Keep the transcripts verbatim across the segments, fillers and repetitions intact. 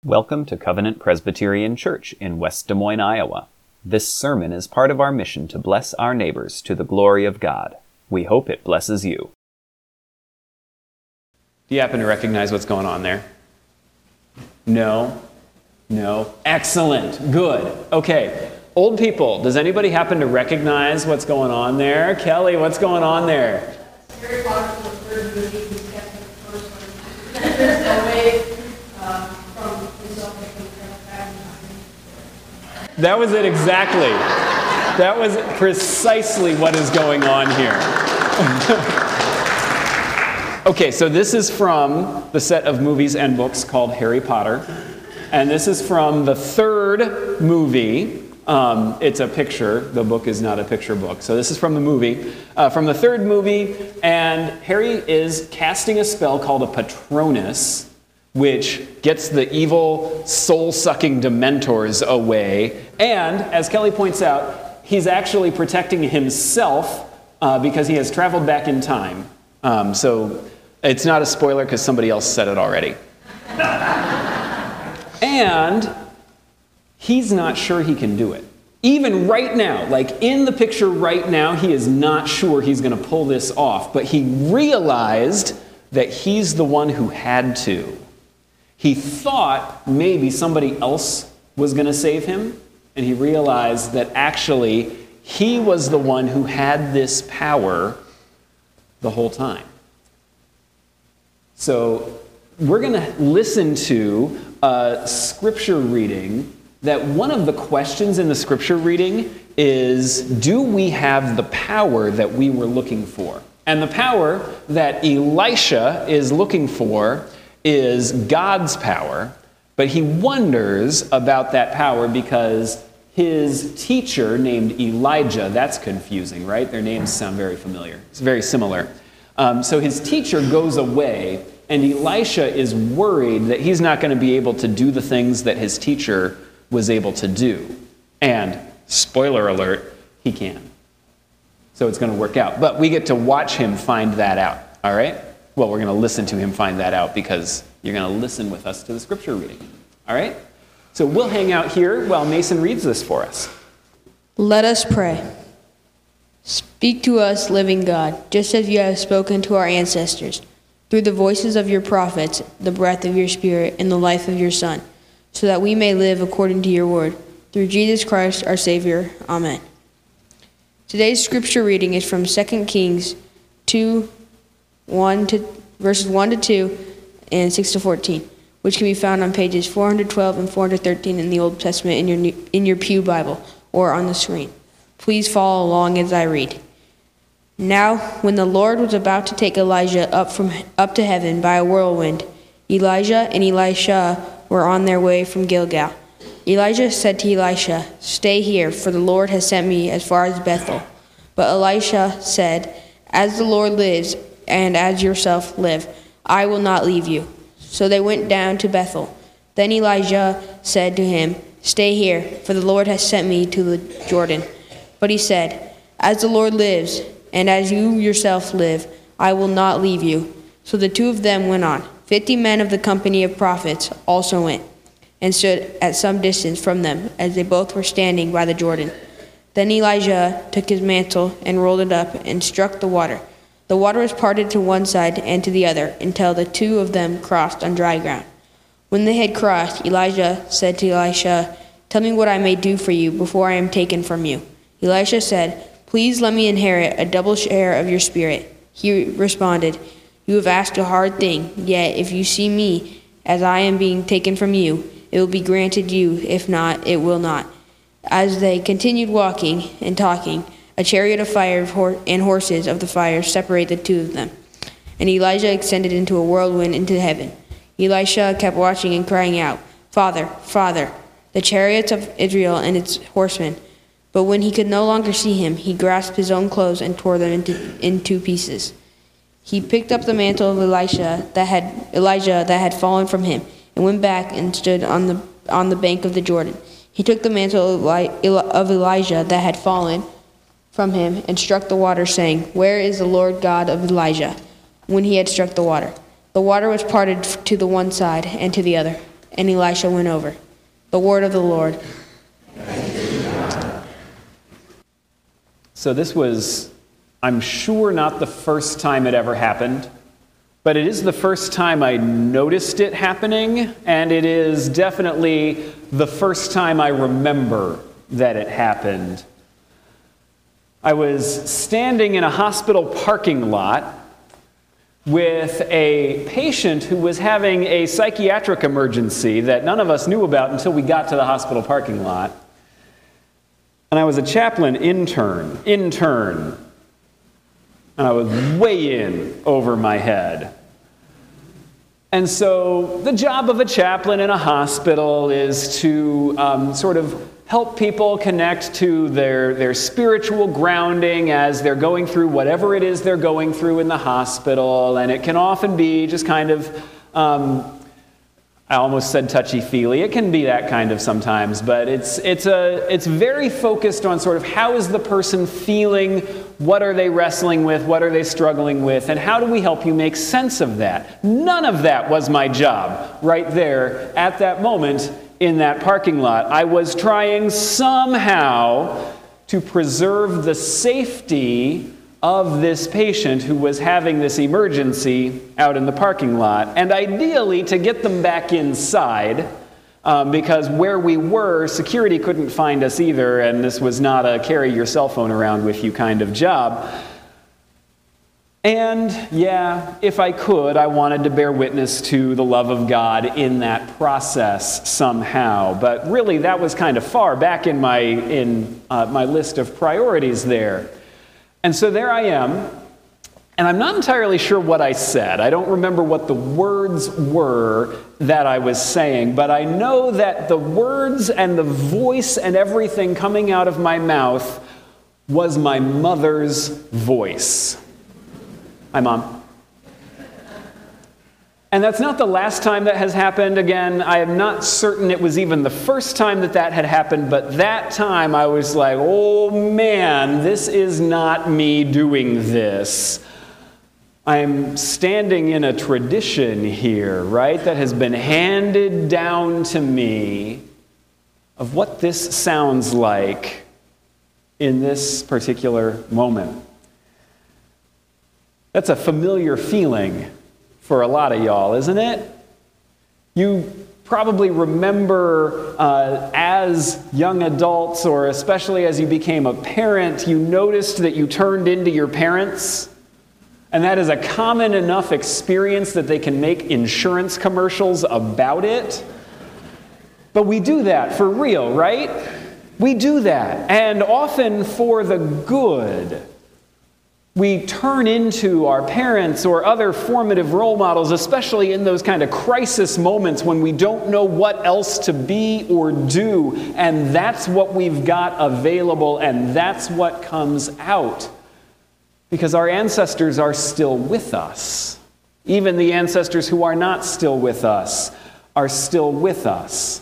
Welcome to Covenant Presbyterian Church in West Des Moines, Iowa. This sermon is part of our mission to bless our neighbors to the glory of God. We hope it blesses you. Do you happen to recognize what's going on there? No? No? Excellent. Good. Okay. Old people, does anybody happen to recognize what's going on there? Kelly, what's going on there? Harry Potter was the third movie. He's kept the first one away um, from himself. That was it exactly. That was precisely what is going on here. Okay, so this is from the set of movies and books called Harry Potter. And this is from the third movie. Um, it's a picture. The book is not a picture book. So this is from the movie. Uh, from the third movie. And Harry is casting a spell called a Patronus, which gets the evil, soul-sucking Dementors away. And, as Kelly points out, he's actually protecting himself uh, because he has traveled back in time. Um, so it's not a spoiler because somebody else said it already. And he's not sure he can do it. Even right now, like in the picture right now, he is not sure he's going to pull this off. But he realized that he's the one who had to. He thought maybe somebody else was going to save him, and he realized that actually he was the one who had this power the whole time. So we're going to listen to a scripture reading that one of the questions in the scripture reading is, do we have the power that we were looking for? And the power that Elisha is looking for is God's power, but he wonders about that power because his teacher named Elijah, that's confusing, right? Their names sound very familiar. It's very similar. Um, so his teacher goes away, and Elisha is worried that he's not going to be able to do the things that his teacher was able to do. And, spoiler alert, he can. So it's going to work out. But we get to watch him find that out, all right? Well, we're going to listen to him find that out because you're going to listen with us to the scripture reading. All right? So we'll hang out here while Mason reads this for us. Let us pray. Speak to us, living God, just as you have spoken to our ancestors, through the voices of your prophets, the breath of your Spirit, and the life of your Son, so that we may live according to your word. Through Jesus Christ, our Savior. Amen. Today's scripture reading is from Second Kings two, one to verses one to two and six to fourteen, which can be found on pages four hundred twelve and four hundred thirteen in the Old Testament in your new, in your pew Bible or on the screen. Please follow along as I read. Now, when the Lord was about to take Elijah up from up to heaven by a whirlwind, Elijah and Elisha were on their way from Gilgal. Elijah said to Elisha, "Stay here, for the Lord has sent me as far as Bethel." But Elisha said, "As the Lord lives, and as yourself live, I will not leave you." So they went down to Bethel. Then Elijah said to him, "Stay here, for the Lord has sent me to the Jordan." But he said, "As the Lord lives, and as you yourself live, I will not leave you." So the two of them went on. Fifty men of the company of prophets also went, and stood at some distance from them, as they both were standing by the Jordan. Then Elijah took his mantle and rolled it up and struck the water. The water was parted to one side and to the other, until the two of them crossed on dry ground. When they had crossed, Elijah said to Elisha, "Tell me what I may do for you before I am taken from you." Elisha said, "Please let me inherit a double share of your spirit." He responded, "You have asked a hard thing, yet if you see me as I am being taken from you, it will be granted you. If not, it will not." As they continued walking and talking, a chariot of fire and horses of the fire separated the two of them. And Elijah ascended into a whirlwind into heaven. Elisha kept watching and crying out, "Father, Father, the chariots of Israel and its horsemen." But when he could no longer see him, he grasped his own clothes and tore them into in two pieces. He picked up the mantle of Elisha that had Elijah that had fallen from him, and went back and stood on the on the bank of the Jordan. He took the mantle of, Eli, of Elijah that had fallen from him and struck the water, saying, "Where is the Lord God of Elijah?" When he had struck the water, the water was parted to the one side and to the other, and Elisha went over. The word of the Lord. So this was, I'm sure, not the first time it ever happened, but it is the first time I noticed it happening, and it is definitely the first time I remember that it happened. I was standing in a hospital parking lot with a patient who was having a psychiatric emergency that none of us knew about until we got to the hospital parking lot. And I was a chaplain intern, intern. And I was way in over my head. And so the job of a chaplain in a hospital is to um, sort of help people connect to their, their spiritual grounding as they're going through whatever it is they're going through in the hospital. And it can often be just kind of, um, I almost said touchy-feely. It can be that kind of sometimes, but it's, it's, a, it's very focused on sort of how is the person feeling, what are they wrestling with, what are they struggling with, and how do we help you make sense of that? None of that was my job right there at that moment in that parking lot. I was trying somehow to preserve the safety of this patient who was having this emergency out in the parking lot, and ideally to get them back inside, um, because where we were, security couldn't find us either, and this was not a carry your cell phone around with you kind of job. And yeah, if I could, I wanted to bear witness to the love of God in that process somehow. But really, that was kind of far back in my in uh, my list of priorities there. And so there I am, and I'm not entirely sure what I said. I don't remember what the words were that I was saying, but I know that the words and the voice and everything coming out of my mouth was my mother's voice. Hi, Mom. And that's not the last time that has happened. Again, I am not certain it was even the first time that that had happened, but that time I was like, oh man, this is not me doing this. I'm standing in a tradition here, right, that has been handed down to me of what this sounds like in this particular moment. That's a familiar feeling for a lot of y'all, isn't it? You probably remember uh, as young adults, or especially as you became a parent, you noticed that you turned into your parents. And that is a common enough experience that they can make insurance commercials about it. But we do that for real, right? We do that, and often for the good. We turn into our parents or other formative role models, especially in those kind of crisis moments when we don't know what else to be or do, and that's what we've got available, and that's what comes out. Because our ancestors are still with us. Even the ancestors who are not still with us are still with us.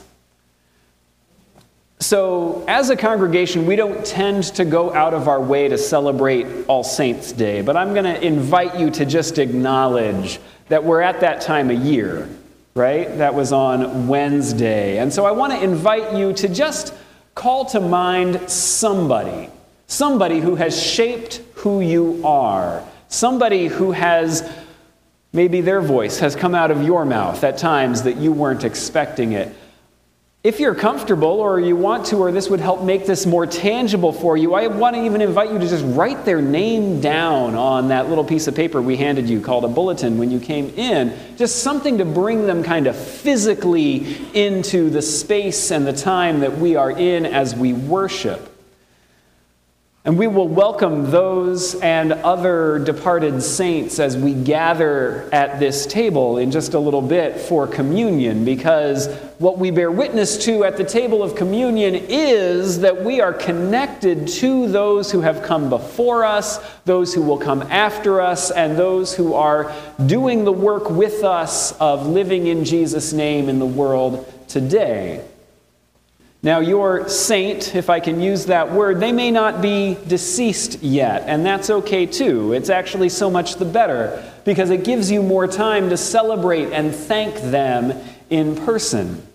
So, as a congregation, we don't tend to go out of our way to celebrate All Saints' Day, but I'm going to invite you to just acknowledge that we're at that time of year, right? That was on Wednesday. And so I want to invite you to just call to mind somebody, somebody who has shaped who you are, somebody who has, maybe their voice has come out of your mouth at times that you weren't expecting it. If you're comfortable or you want to, or this would help make this more tangible for you, I want to even invite you to just write their name down on that little piece of paper we handed you called a bulletin when you came in. Just something to bring them kind of physically into the space and the time that we are in as we worship. And we will welcome those and other departed saints as we gather at this table in just a little bit for communion, because what we bear witness to at the table of communion is that we are connected to those who have come before us, those who will come after us, and those who are doing the work with us of living in Jesus' name in the world today. Now, your saint, if I can use that word, they may not be deceased yet, and that's okay too. It's actually so much the better, because it gives you more time to celebrate and thank them in person.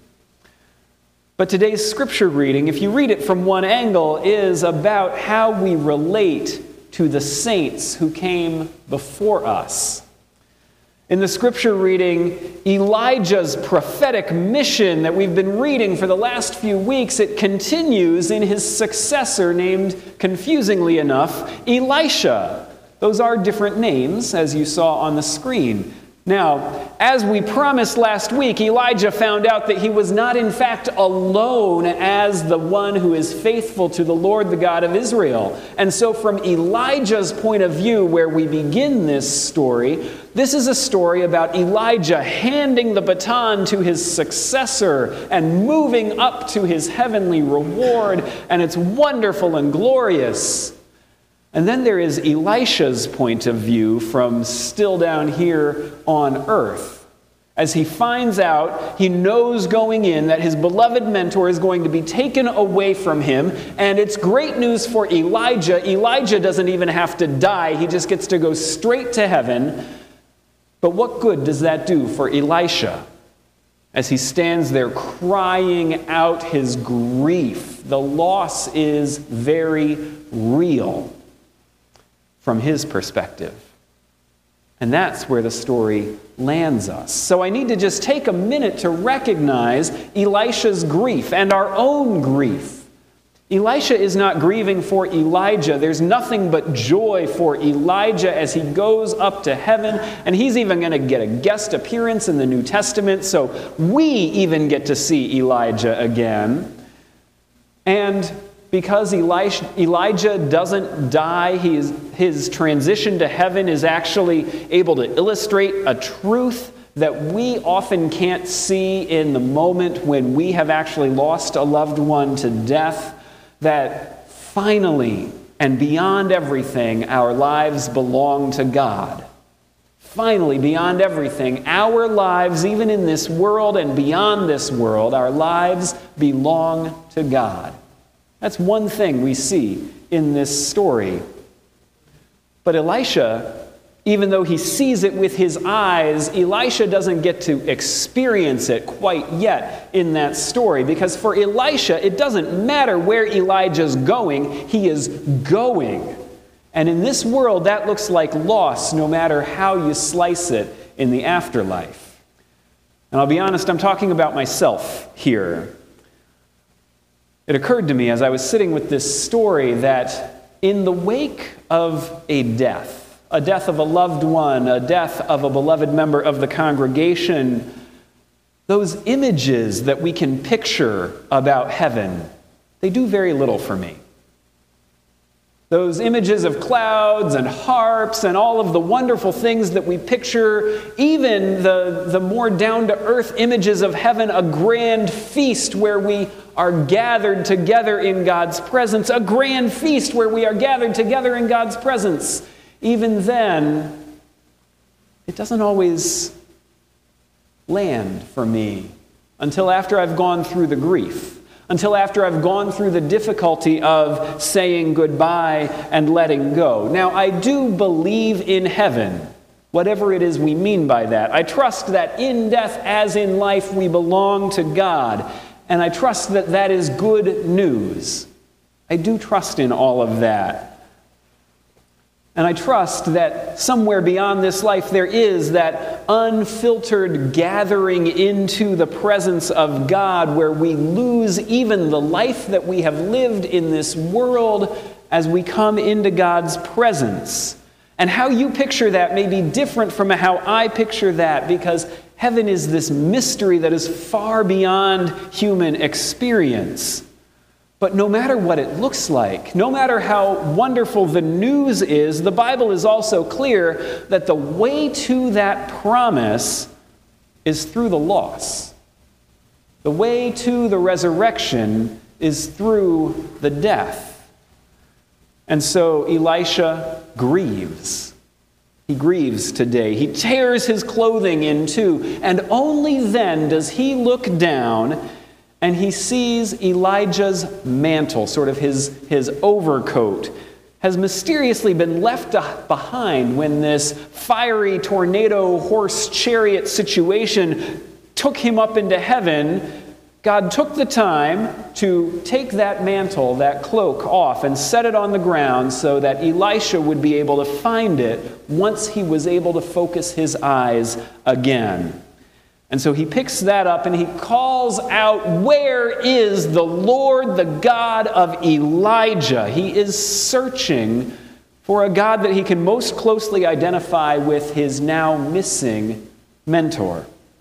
But today's scripture reading, if you read it from one angle, is about how we relate to the saints who came before us. In the scripture reading, Elijah's prophetic mission that we've been reading for the last few weeks, it continues in his successor named, confusingly enough, Elisha. Those are different names, as you saw on the screen. Now, as we promised last week, Elijah found out that he was not in fact alone as the one who is faithful to the Lord, the God of Israel. And so from Elijah's point of view, where we begin this story, this is a story about Elijah handing the baton to his successor and moving up to his heavenly reward, and it's wonderful and glorious. And then there is Elisha's point of view from still down here on earth. As he finds out, he knows going in that his beloved mentor is going to be taken away from him. And it's great news for Elijah. Elijah doesn't even have to die. He just gets to go straight to heaven. But what good does that do for Elisha as he stands there crying out his grief? The loss is very real from his perspective. And that's where the story lands us. So I need to just take a minute to recognize Elisha's grief and our own grief. Elisha is not grieving for Elijah. There's nothing but joy for Elijah as he goes up to heaven. And he's even going to get a guest appearance in the New Testament. So we even get to see Elijah again. And because Elisha, Elijah doesn't die, he is, his transition to heaven is actually able to illustrate a truth that we often can't see in the moment when we have actually lost a loved one to death, that finally and beyond everything, our lives belong to God. Finally, beyond everything, our lives, even in this world and beyond this world, our lives belong to God. That's one thing we see in this story. But Elisha, even though he sees it with his eyes, Elisha doesn't get to experience it quite yet in that story. Because for Elisha, it doesn't matter where Elijah's going, he is going. And in this world, that looks like loss, no matter how you slice it in the afterlife. And I'll be honest, I'm talking about myself here. It occurred to me as I was sitting with this story that in the wake of a death, a death of a loved one, a death of a beloved member of the congregation, those images that we can picture about heaven, they do very little for me. Those images of clouds and harps and all of the wonderful things that we picture, even the, the more down-to-earth images of heaven, a grand feast where we are gathered together in God's presence, a grand feast where we are gathered together in God's presence. Even then, it doesn't always land for me until after I've gone through the grief. Until after I've gone through the difficulty of saying goodbye and letting go. Now, I do believe in heaven, whatever it is we mean by that. I trust that in death as in life we belong to God, and I trust that that is good news. I do trust in all of that. And I trust that somewhere beyond this life there is that unfiltered gathering into the presence of God where we lose even the life that we have lived in this world as we come into God's presence. And how you picture that may be different from how I picture that, because heaven is this mystery that is far beyond human experience. But no matter what it looks like, no matter how wonderful the news is, the Bible is also clear that the way to that promise is through the loss. The way to the resurrection is through the death. And so Elisha grieves. He grieves today. He tears his clothing in two, and only then does he look down and he sees Elijah's mantle, sort of his, his overcoat, has mysteriously been left behind when this fiery tornado horse chariot situation took him up into heaven. God took the time to take that mantle, that cloak, off and set it on the ground so that Elisha would be able to find it once he was able to focus his eyes again. And so he picks that up and he calls out, "Where is the Lord, the God of Elijah?" He is searching for a God that he can most closely identify with his now missing mentor.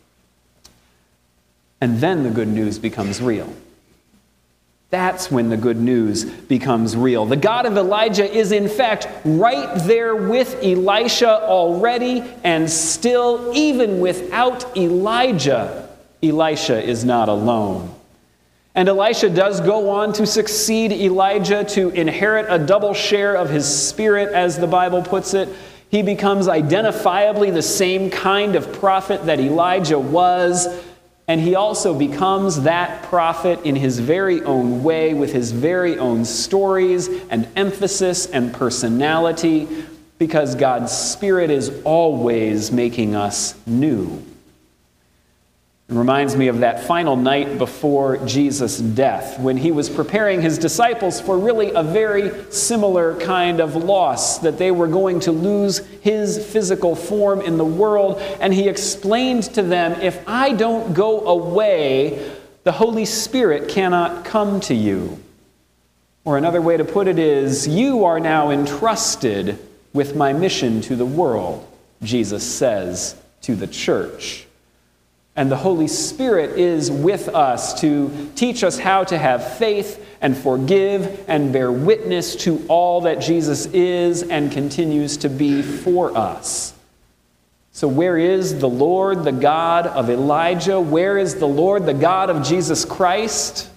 And then the good news becomes real. That's when the good news becomes real. The God of Elijah is in fact right there with Elisha already, and still, even without Elijah, Elisha is not alone. And Elisha does go on to succeed Elijah, to inherit a double share of his spirit, as the Bible puts it. He becomes identifiably the same kind of prophet that Elijah was. And he also becomes that prophet in his very own way, with his very own stories and emphasis and personality, because God's Spirit is always making us new. It reminds me of that final night before Jesus' death, when he was preparing his disciples for really a very similar kind of loss, that they were going to lose his physical form in the world. And he explained to them, "If I don't go away, the Holy Spirit cannot come to you." Or another way to put it is, "You are now entrusted with my mission to the world," Jesus says to the church. And the Holy Spirit is with us to teach us how to have faith and forgive and bear witness to all that Jesus is and continues to be for us. So where is the Lord, the God of Elijah? Where is the Lord, the God of Jesus Christ?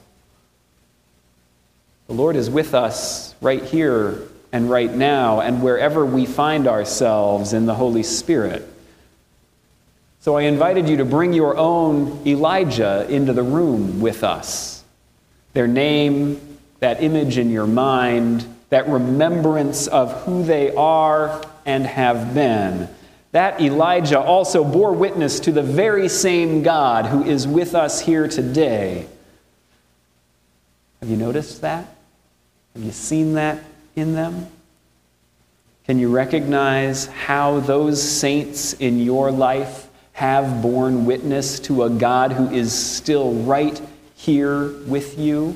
The Lord is with us right here and right now, and wherever we find ourselves in the Holy Spirit. So I invited you to bring your own Elijah into the room with us. Their name, that image in your mind, that remembrance of who they are and have been. That Elijah also bore witness to the very same God who is with us here today. Have you noticed that? Have you seen that in them? Can you recognize how those saints in your life have borne witness to a God who is still right here with you?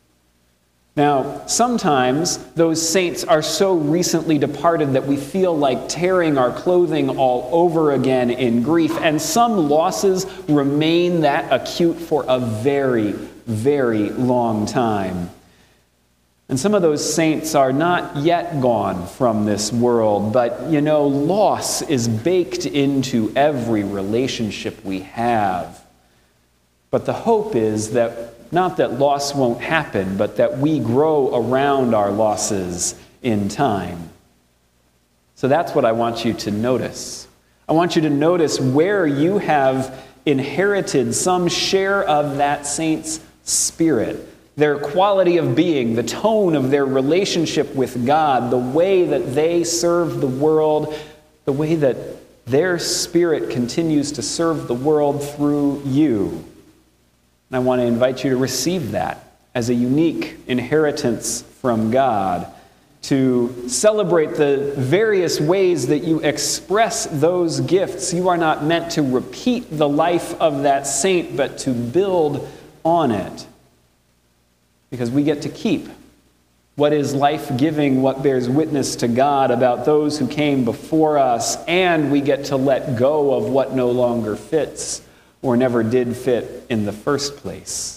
Now, sometimes those saints are so recently departed that we feel like tearing our clothing all over again in grief, and some losses remain that acute for a very, very long time. And some of those saints are not yet gone from this world, but, you know, loss is baked into every relationship we have. But the hope is that, not that loss won't happen, but that we grow around our losses in time. So that's what I want you to notice. I want you to notice where you have inherited some share of that saint's spirit. Their quality of being, the tone of their relationship with God, the way that they serve the world, the way that their spirit continues to serve the world through you. And I want to invite you to receive that as a unique inheritance from God, to celebrate the various ways that you express those gifts. You are not meant to repeat the life of that saint, but to build on it. Because we get to keep what is life-giving, what bears witness to God about those who came before us, and we get to let go of what no longer fits or never did fit in the first place.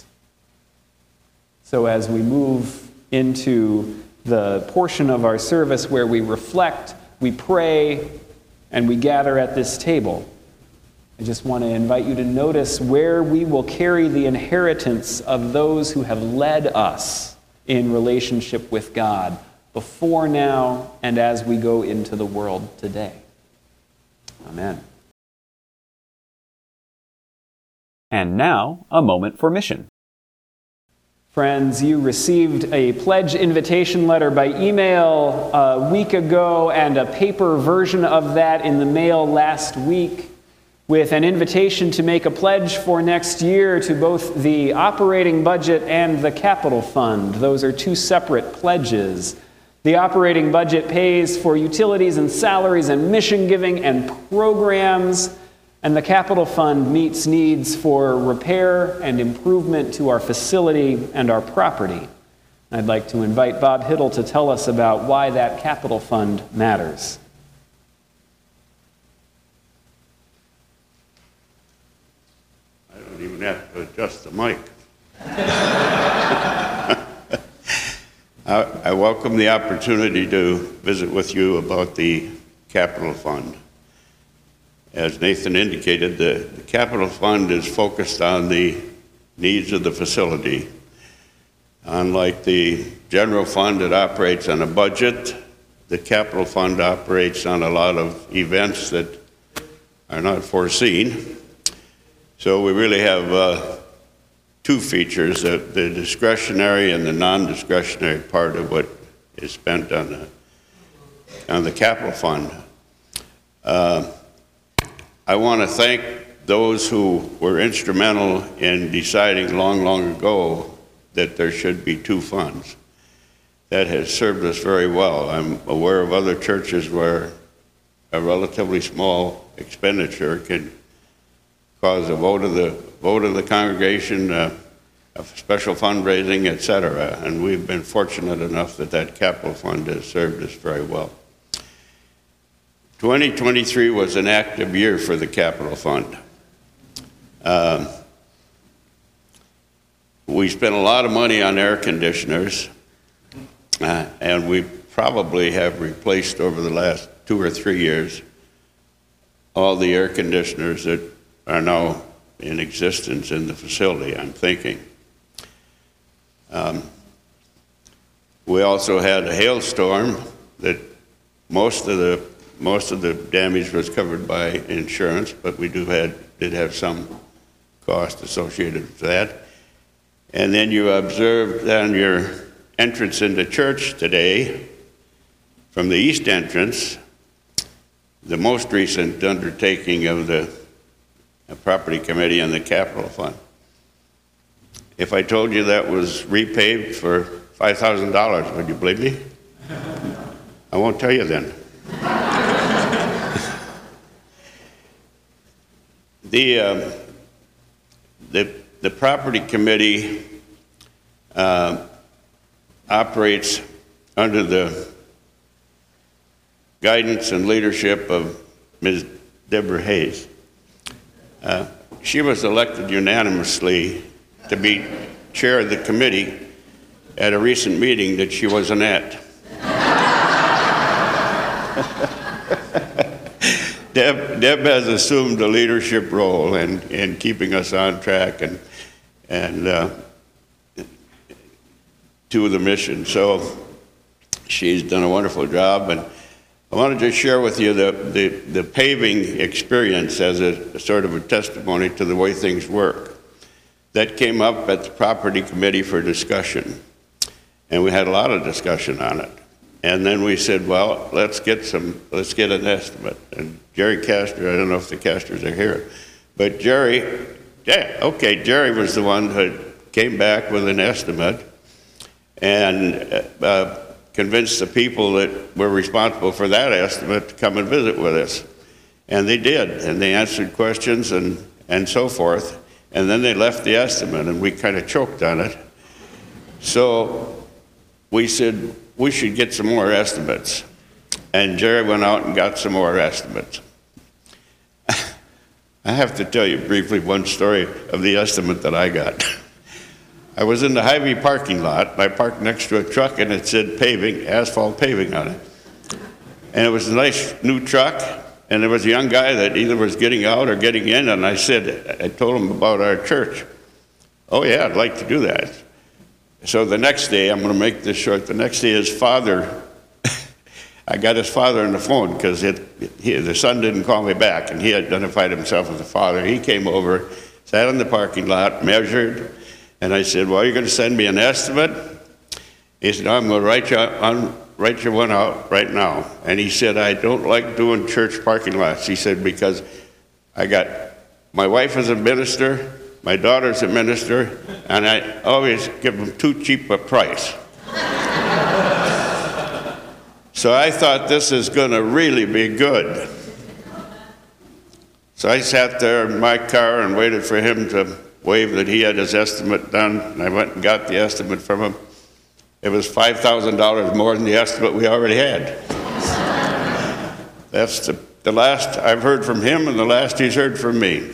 So as we move into the portion of our service where we reflect, we pray, and we gather at this table, I just want to invite you to notice where we will carry the inheritance of those who have led us in relationship with God before now and as we go into the world today. Amen. And now, a moment for mission. Friends, you received a pledge invitation letter by email a week ago and a paper version of that in the mail last week. with an invitation to make a pledge for next year to both the operating budget and the capital fund. Those are two separate pledges. The operating budget pays for utilities and salaries and mission giving and programs, and the capital fund meets needs for repair and improvement to our facility and our property. I'd like to invite Bob Hiddle to tell us about why that capital fund matters. I don't even have to adjust the mic. I, I welcome the opportunity to visit with you about the capital fund. As Nathan indicated, the, the capital fund is focused on the needs of the facility. Unlike the general fund that operates on a budget, the capital fund operates on a lot of events that are not foreseen. So we really have uh, two features, uh, the discretionary and the non-discretionary part of what is spent on the, on the capital fund. Uh, I want to thank those who were instrumental in deciding long, long ago that there should be two funds. That has served us very well. I'm aware of other churches where a relatively small expenditure can cause a vote of the vote of the congregation, uh, a special fundraising, et cetera. And we've been fortunate enough that that capital fund has served us very well. twenty twenty-three was an active year for the capital fund. Um, we spent a lot of money on air conditioners, uh, and we probably have replaced over the last two or three years all the air conditioners that are now in existence in the facility, I'm thinking. Um, we also had a hailstorm that most of the most of the damage was covered by insurance, but we do had did have some cost associated with that. And then you observed on your entrance into church today, from the east entrance, the most recent undertaking of the property committee and the capital fund. If I told you that was repaved for five thousand dollars, would you believe me? I won't tell you then. the, um, the, the property committee uh, operates under the guidance and leadership of Miz Deborah Hayes. Uh, she was elected unanimously to be chair of the committee at a recent meeting that she wasn't at. Deb, Deb has assumed a leadership role in, in keeping us on track and, and uh, to the mission. So she's done a wonderful job. And I want to just share with you the, the, the paving experience as a, a sort of a testimony to the way things work. That came up at the property committee for discussion. And we had a lot of discussion on it. And then we said, well, let's get some, let's get an estimate. And Jerry Castor, I don't know if the Castors are here, but Jerry, yeah, okay, Jerry was the one who came back with an estimate and uh, convinced the people that were responsible for that estimate to come and visit with us. And they did, and they answered questions and, and so forth. And then they left the estimate, and we kind of choked on it. So we said, we should get some more estimates. And Jerry went out and got some more estimates. I have to tell you briefly one story of the estimate that I got. I was in the Hy-Vee parking lot. I parked next to a truck, and it said paving, asphalt paving on it. And it was a nice new truck, and there was a young guy that either was getting out or getting in, and I said, I told him about our church. Oh yeah, I'd like to do that. So the next day, I'm going to make this short, the next day his father, I got his father on the phone because the son didn't call me back, and he identified himself as the father. He came over, sat in the parking lot, measured, and I said, well, you're going to send me an estimate? He said, no, I'm going to write you, on, write you one out right now. And he said, I don't like doing church parking lots. He said, because I got, my wife is a minister, my daughter's a minister, and I always give them too cheap a price. So I thought this is going to really be good. So I sat there in my car and waited for him to wave that he had his estimate done, and I went and got the estimate from him. It was five thousand dollars more than the estimate we already had. That's the, the last I've heard from him and the last he's heard from me.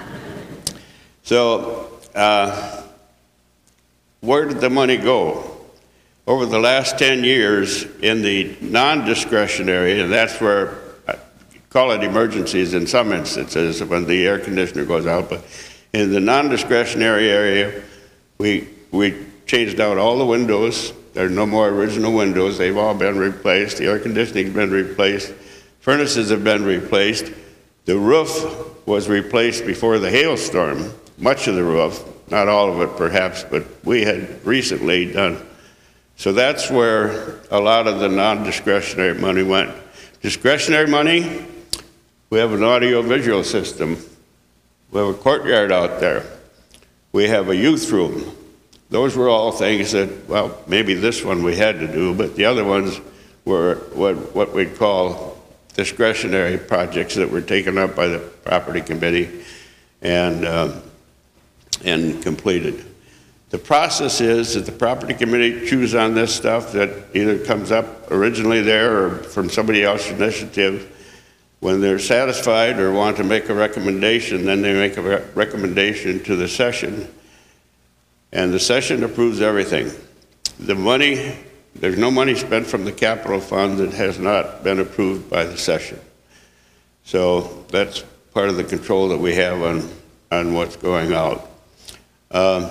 So uh, where did the money go? Over the last ten years in the non-discretionary, and that's where, I call it emergencies in some instances when the air conditioner goes out, but in the non-discretionary area, we, we changed out all the windows. There are no more original windows. They've all been replaced. The air conditioning's been replaced. Furnaces have been replaced. The roof was replaced before the hailstorm, much of the roof, not all of it perhaps, but we had recently done. So that's where a lot of the non-discretionary money went. Discretionary money, we have an audio-visual system. We have a courtyard out there. We have a youth room. Those were all things that, well, maybe this one we had to do, but the other ones were what, what we'd call discretionary projects that were taken up by the property committee and, um, and completed. The process is that the property committee chews on this stuff that either comes up originally there or from somebody else's initiative. When they're satisfied or want to make a recommendation, then they make a re recommendation to the session, and the session approves everything. The money, there's no money spent from the capital fund that has not been approved by the session. So that's part of the control that we have on, on what's going out. Um,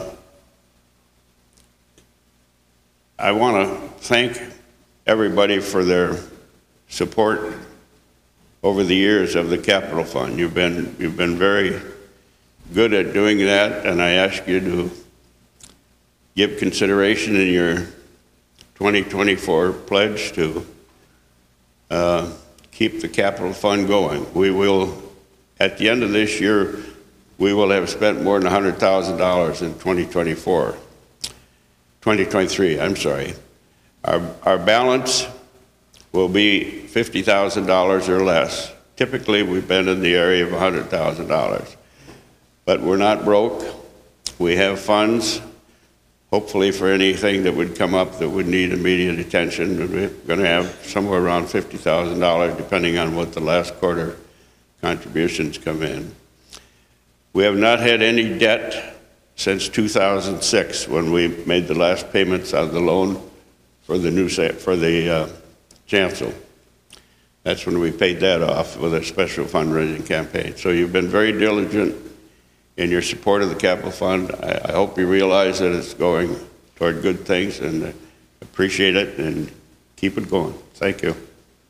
I want to thank everybody for their support over the years of the capital fund. You've been, you've been very good at doing that, and I ask you to give consideration in your twenty twenty-four pledge to uh, keep the capital fund going. We will, at the end of this year, we will have spent more than one hundred thousand dollars in twenty twenty-four. twenty twenty-three, I'm sorry. Our, our balance will be fifty thousand dollars or less. Typically, we've been in the area of one hundred thousand dollars. But we're not broke. We have funds, hopefully for anything that would come up that would need immediate attention. We're going to have somewhere around fifty thousand dollars, depending on what the last quarter contributions come in. We have not had any debt since two thousand six, when we made the last payments on the loan for the new for the uh, chancel. That's when we paid that off with a special fundraising campaign. So you've been very diligent in your support of the capital fund. I, I hope you realize that it's going toward good things, and uh, appreciate it, and keep it going. Thank you.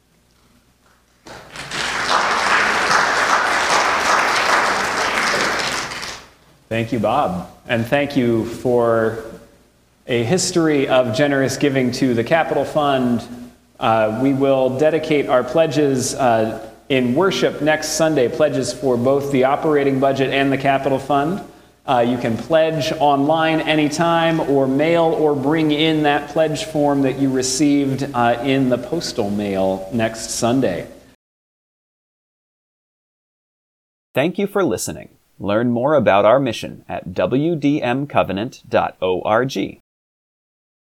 Thank you, Bob. And thank you for a history of generous giving to the Capital Fund. Uh, we will dedicate our pledges uh, in worship next Sunday, pledges for both the operating budget and the Capital Fund. Uh, you can pledge online anytime, or mail or bring in that pledge form that you received uh, in the postal mail next Sunday. Thank you for listening. Learn more about our mission at w d m covenant dot org.